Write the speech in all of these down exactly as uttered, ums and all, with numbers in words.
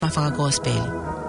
Mafanga-gospel.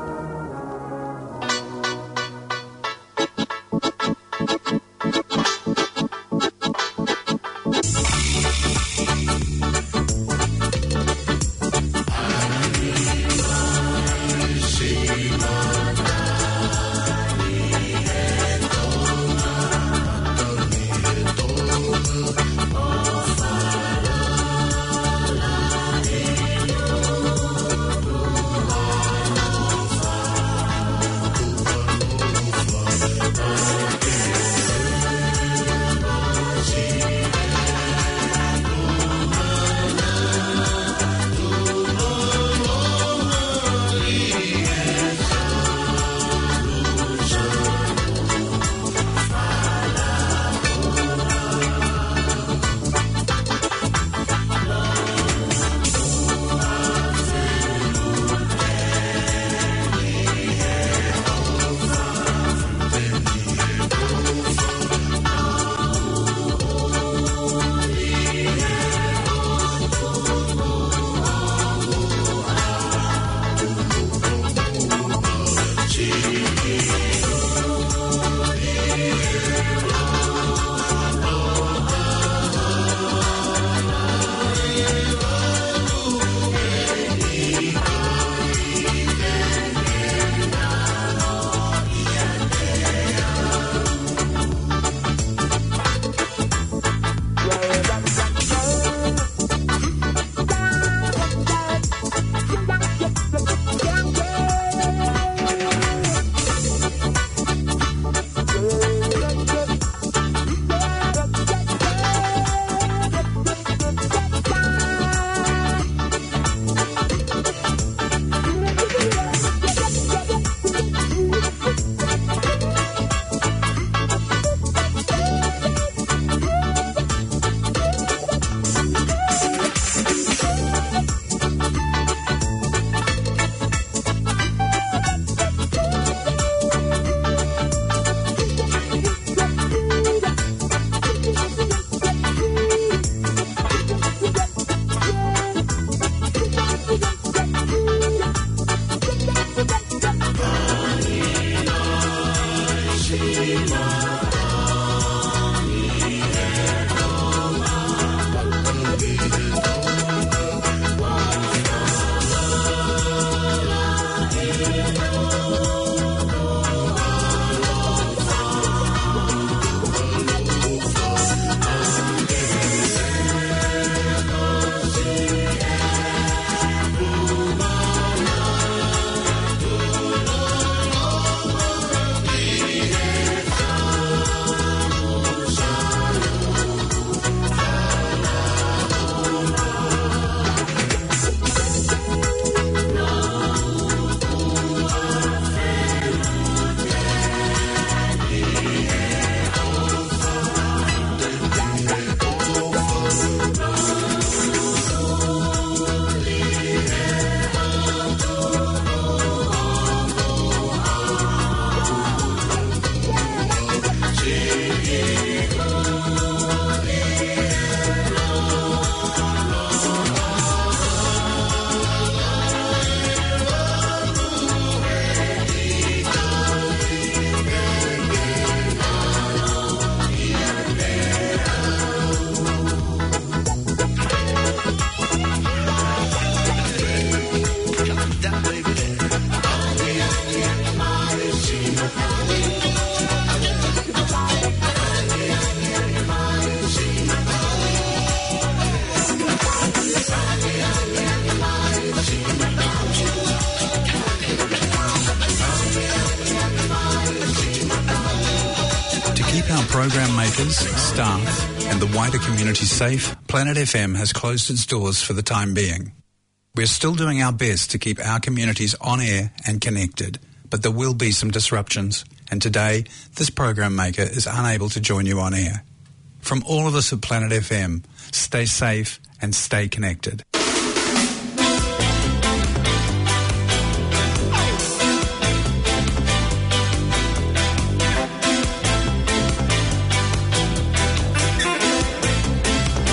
Program makers, staff and the wider community safe, Planet F M has closed its doors for the time being. We're still doing our best to keep our communities on air and connected, but there will be some disruptions, and today this program maker is unable to join you on air. From all of us at Planet F M, stay safe and stay connected.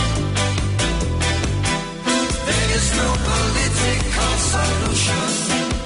There is no political solution.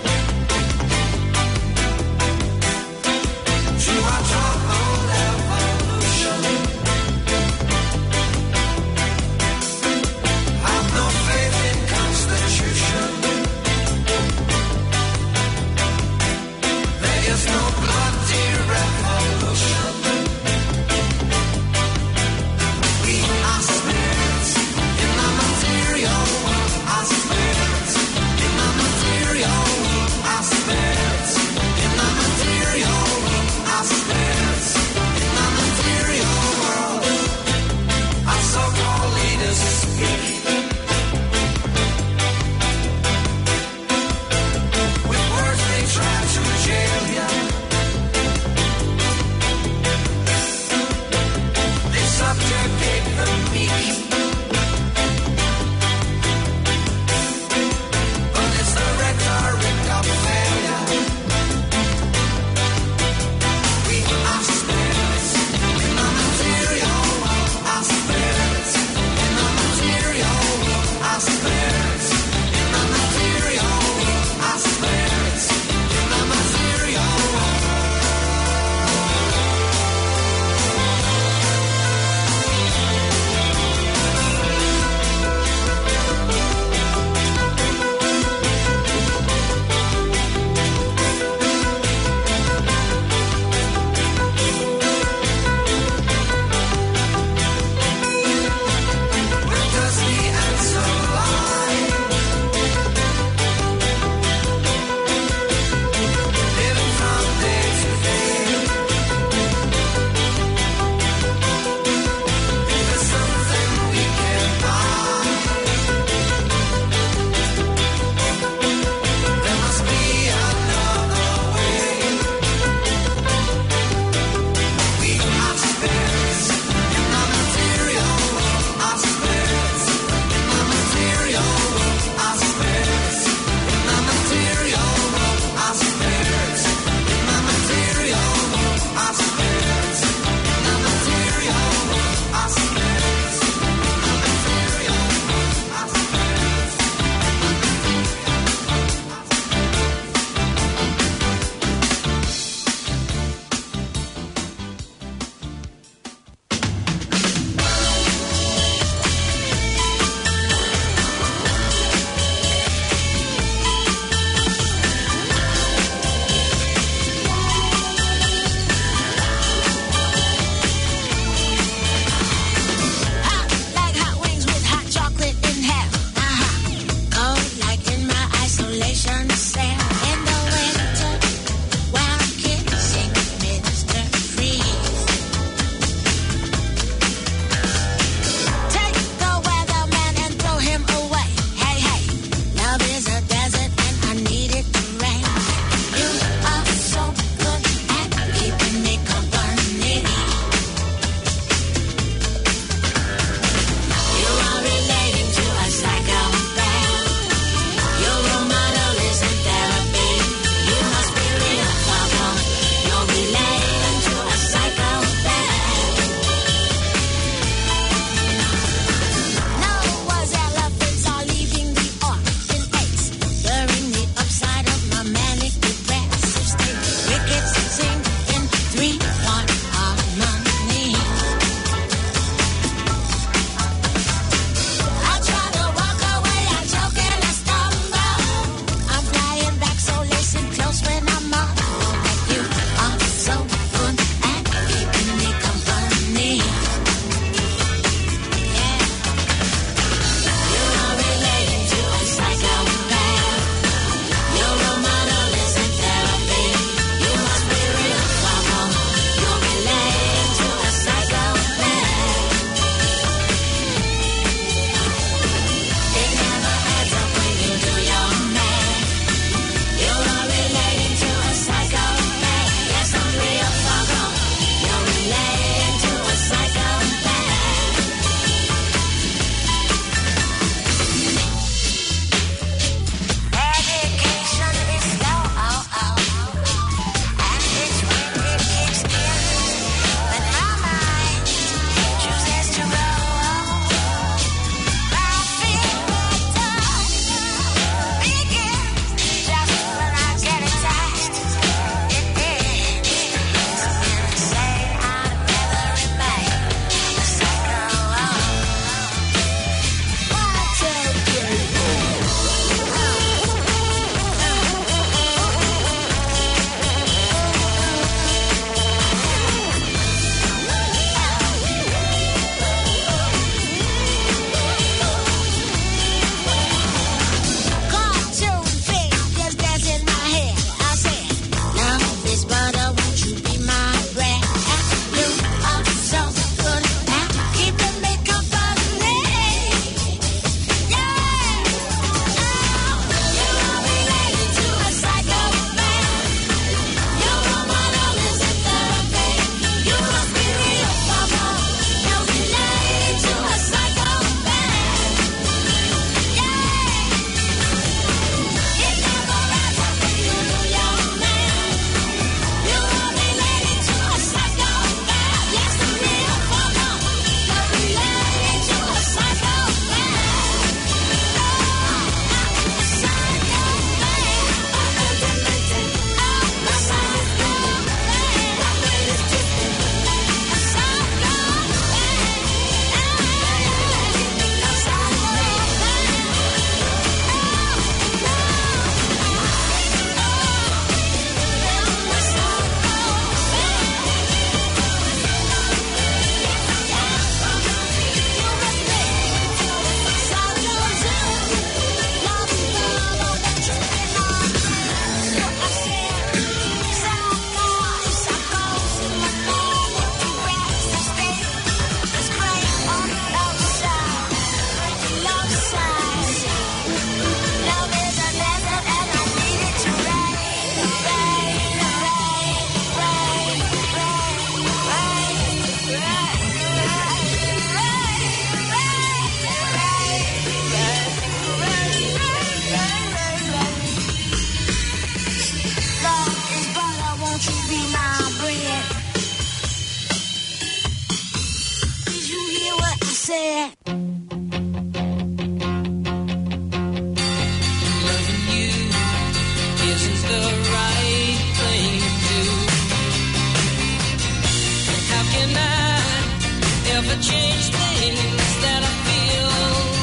things that I feel.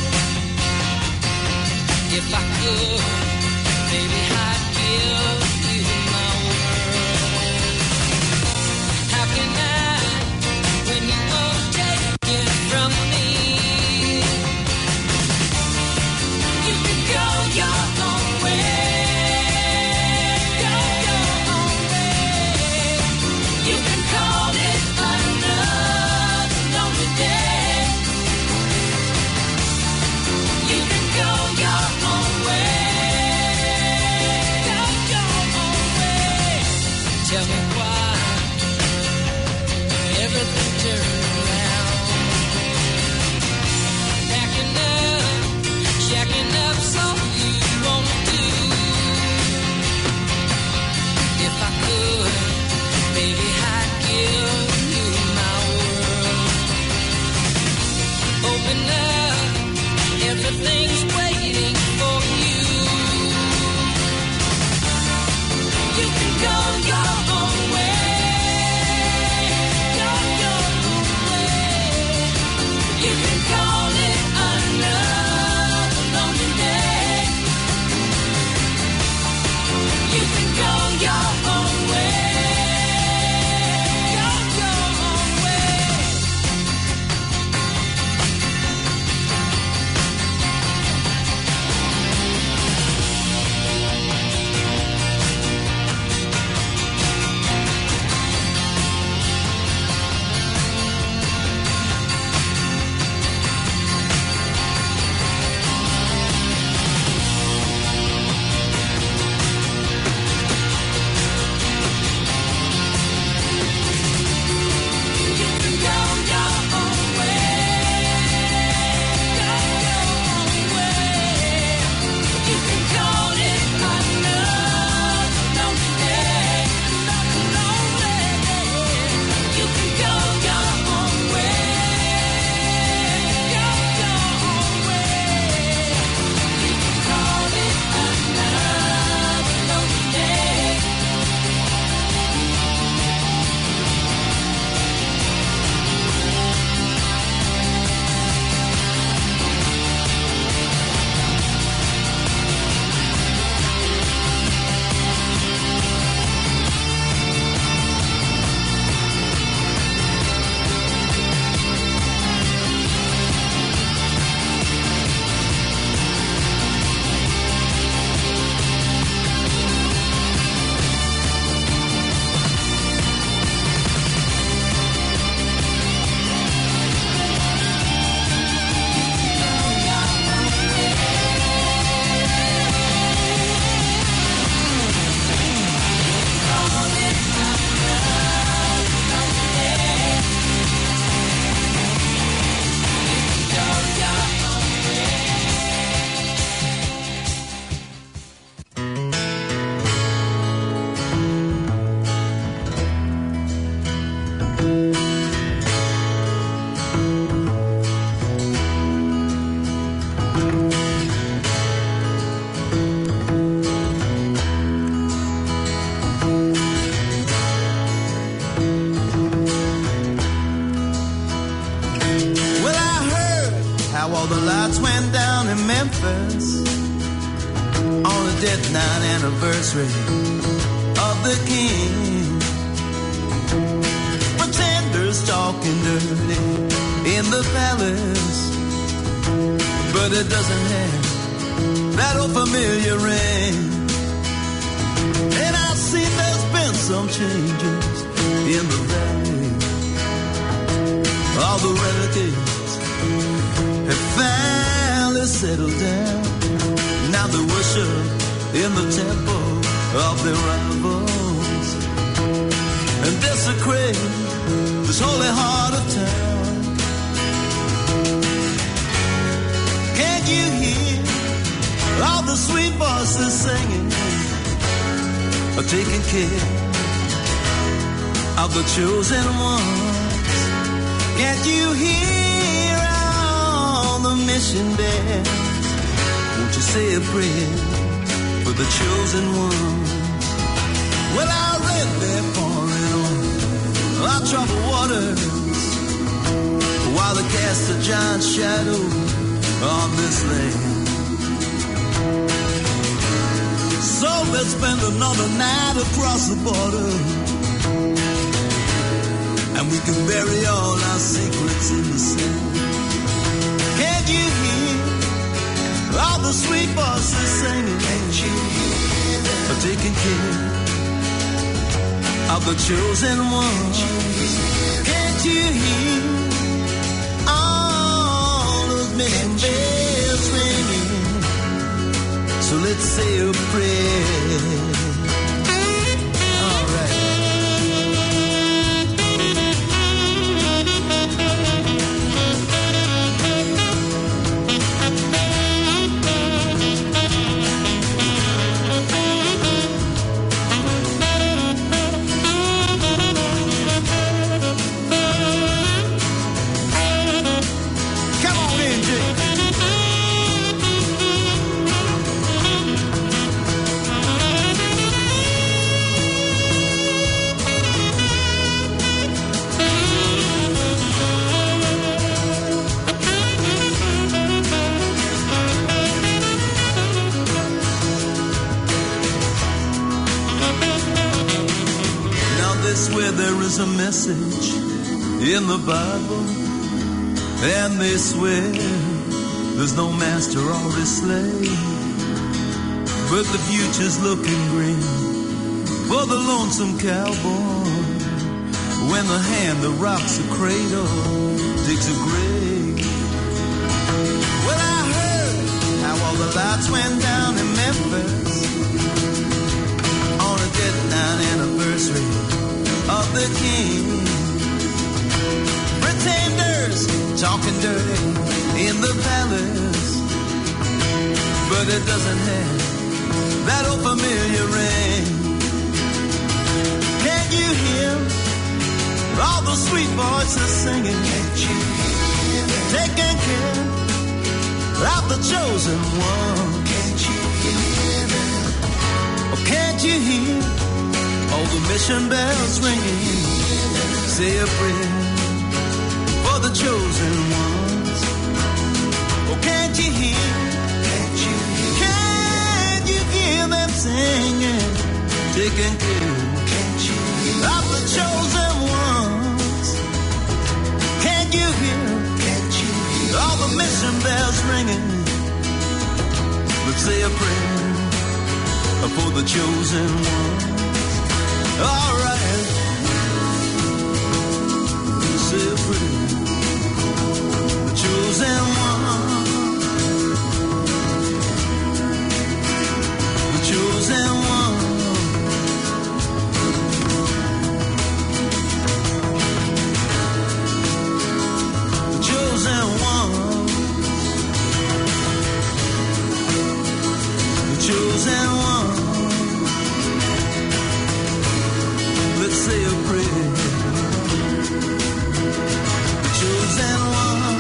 If I could, baby, I'd give you my world. How can I, when you won't take it from me? You can go your own way. Go your own way. You can call it another lonely day. You can go your own way. Go your own way. Tell me why everything turned around. Backing up, shacking up, so you won't do. If I could, baby, I'd give you my world. Open up, everything's waiting for you. You can go your own way. Go your own way. You can call it another lonely day. You can go your own way. Go your own way. You can go your own way. Go your own way. You can call it another lonely day. Another lonely day. You can go your own way. Go your own way. You can call it another lonely day. Well, I heard how all the lights went down in Memphis on the death night anniversary of the king. Pretenders talking dirty in the palace, but it doesn't have that old familiar ring. And I see there's been some changes in the valley. All the relatives have finally settled down. Now they worship in the temple of their rivals and desecrate this holy heart of town. Can't you hear all the sweet voices singing, are taking care of the chosen ones? Can't you hear all the mission bells? Won't you say a prayer for the chosen ones? Well, I read they're pouring on our troubled waters while Father cast a giant shadow on this land. So let's spend another night across the border, and we can bury all our secrets in the sand. Can't you hear all the sweet voices singing? Can't you hear them? Taking care of the chosen ones. Can't you hear all those many bells ringing? So let's say a prayer. All right. Where there is a message in the Bible, and they swear there's no master or a slave, but the future's looking green for the lonesome cowboy when the hand that rocks the cradle digs a grave. Well, I heard how all the lights went down in Memphis on a deadline anniversary of the king. Pretenders talking dirty in the palace, but it doesn't have that old familiar ring. Can't you hear all the sweet voices singing? Can't you hear them? Taking care of the chosen one. Can't you hear them? Oh, can't you hear all the mission bells ringing? Say a prayer for the chosen ones. Oh, can't you hear? Can't you hear? Can't you hear them singing? Taking care can't you hear of the chosen ones. Can't you hear? Can't you hear all the mission bells ringing? Let's say a prayer for the chosen ones. All right, say a prayer, the chosen one, the chosen one, the chosen one, the chosen one. Let's say a prayer, the chosen one.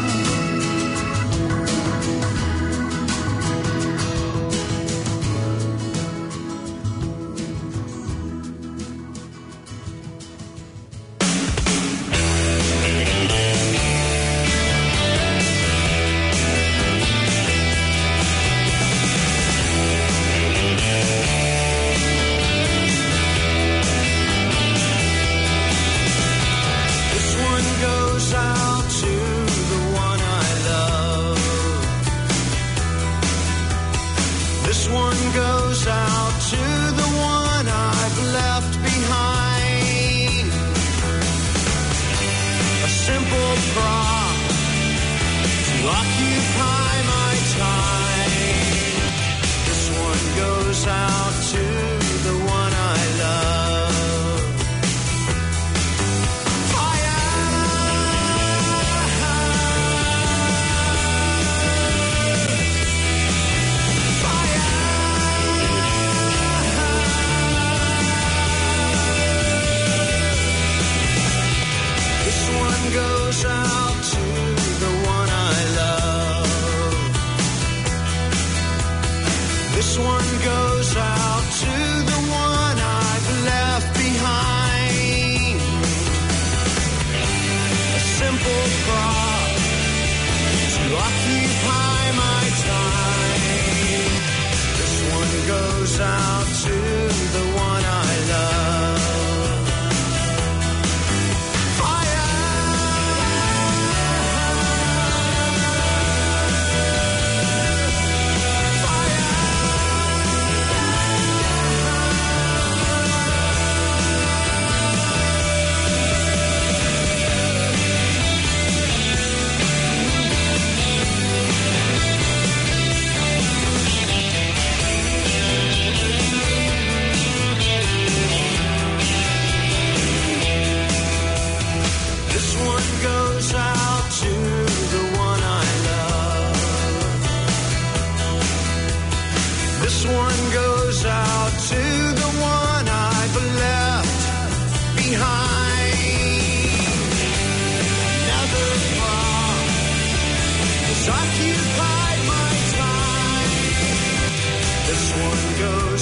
Goes out to the one I love. This one goes out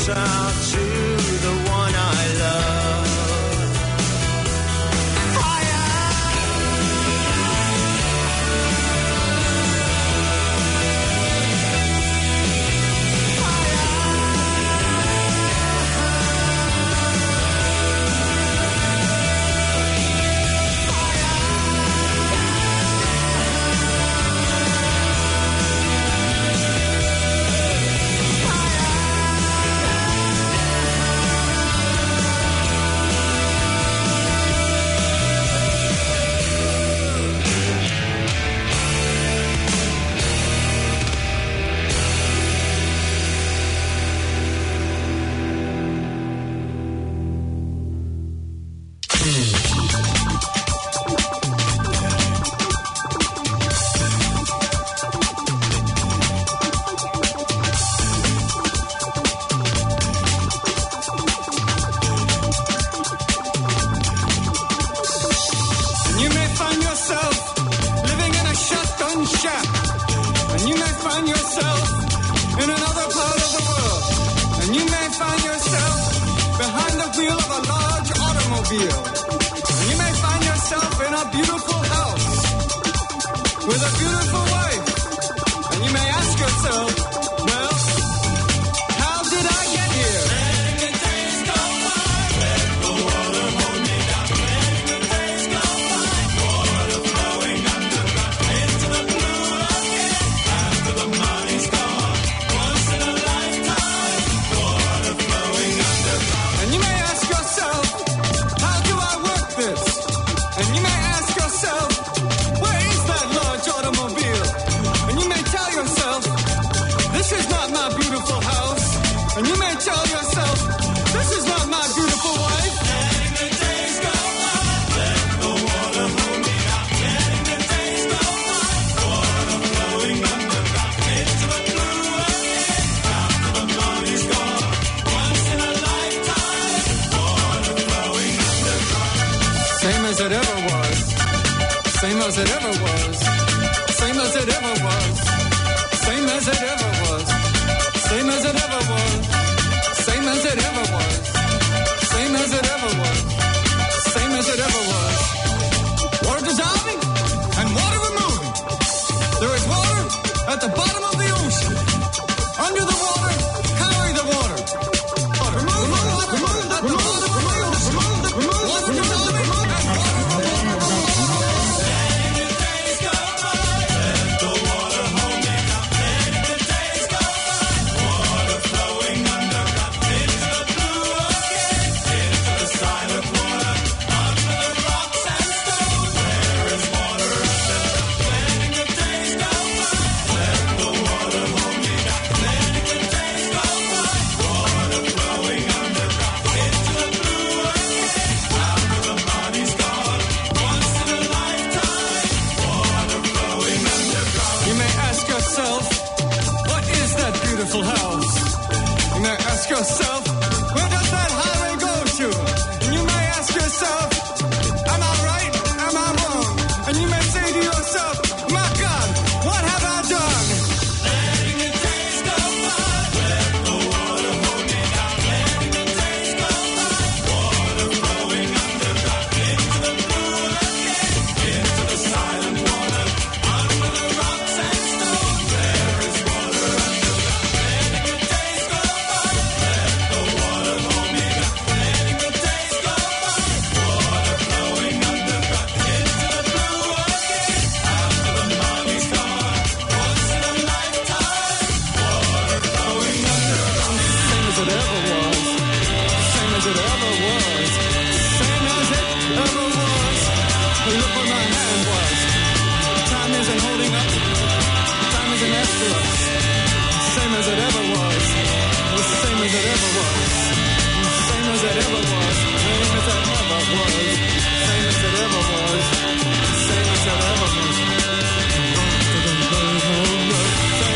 goes out to the one I love.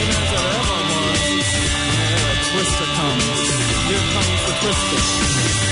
Here comes the Twister.